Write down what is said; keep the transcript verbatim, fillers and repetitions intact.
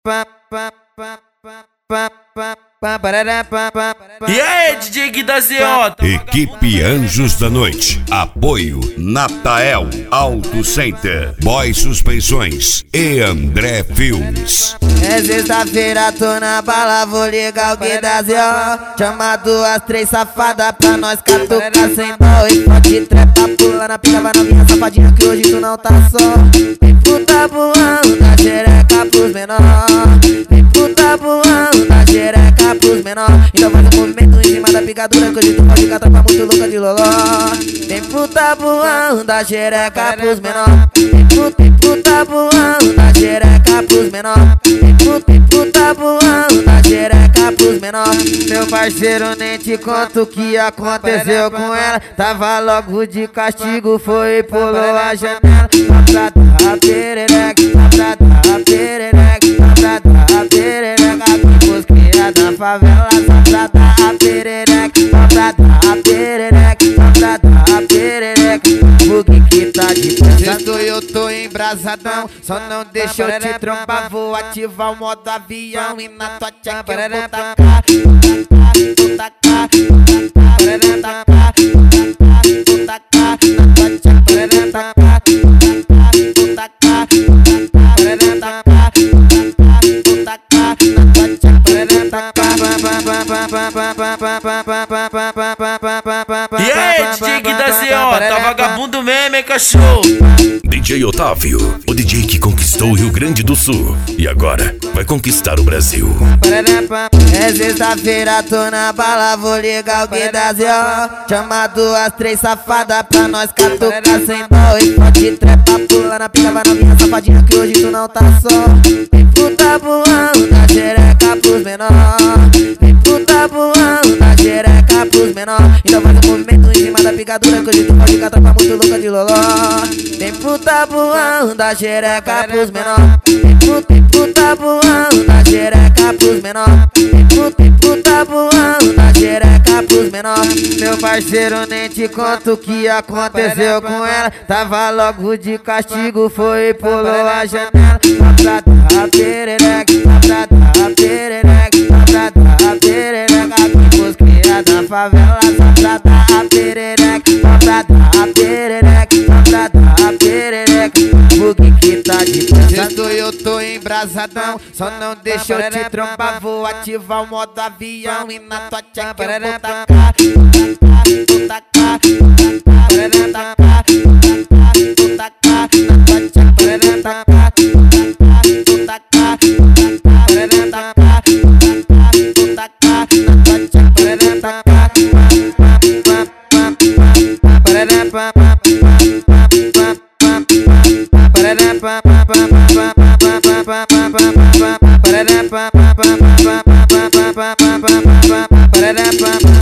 E aí, D J Gui da Z J? Equipe Anjos da Noite. Apoio Natael Auto Center, Boy Suspensões e André Filmes. É sexta-feira, tô na bala, vou ligar o Gui da Z J. Chama duas, três safadas pra nós catucar sem dó. E pode trepa, pula na pica, vai novinha safadinha que hoje tu não tá só. Vem puta voando da xereca pros menor. Vem puta voando da xereca pros menor. Então faz um movimento em cima da picadura que hoje tu pode catar pra muito louca de loló. Vem puta voando da xereca pros menor. Vem puta, vem puta voando da xereca pros menor. Vem puta, vem puta voando da xereca pros menor. Meu parceiro, nem te conto o que aconteceu com ela. Tava logo de castigo, foi e pulou a janela. Só pra dar a perereca, só pra dar a perereca, só pra dar a perereca. Pros cria da favela, só pra dar a perereca, só pra dar a perereca, só pra dar a perereca. O que que tá de sexto eu tô embrasadão, só não deixa eu te trombar. Vou ativar o modo avião e na tua tcheca eu vou tacar. Vou tacar, vou tacar, vou tacar, vou tacar, na tua tcheca vou tacar, vou tacar, vou tacar, vou tacar, na tua tcheca vou tacar. E aí, D J Gui da Z J? Tá vagabundo mesmo, hein, cachorro? D J Otávio, o D J que conquistou o Rio Grande do Sul e agora vai conquistar o Brasil. É sexta-feira, tô na bala, vou ligar o Gui da Z J. Chama duas, três safadas pra nós catucar sem dó. E pode trepa, pula na pica, vai novinha safadinha que hoje tu não tá só. Vem puta voando da xereca pros menor. Vem puta voando da xereca pros menor. Então faz um movimento em cima da picadura que hoje tu pode catar pra muito louca de loló. Vem puta voando da xereca pros menor. Vem puta, vem puta voando da xereca pros menor. Vem puta, vem puta voando da xereca pros menor. Meu parceiro, nem te conto o que aconteceu com ela. Tava logo de castigo, foi e pulou a janela. Só pra dar a perereca, só pra dar a perereca, só pra dar a perereca. Pros cria da favela, só pra dar a perereca, só pra dar a perereca, só pra dar a perereca. O que que tá de sexto eu tô embrasadão, só não deixa eu te trombar. Vou ativar o modo avião e na tua tcheca eu vou tacar. Vou tacar, vou tacar, vou tacar, vou tacar, na tua tcheca vou tacar. Vou tacar, vou tacar, vou tacar, na tua tcheca vou tacar. Ba-da-ba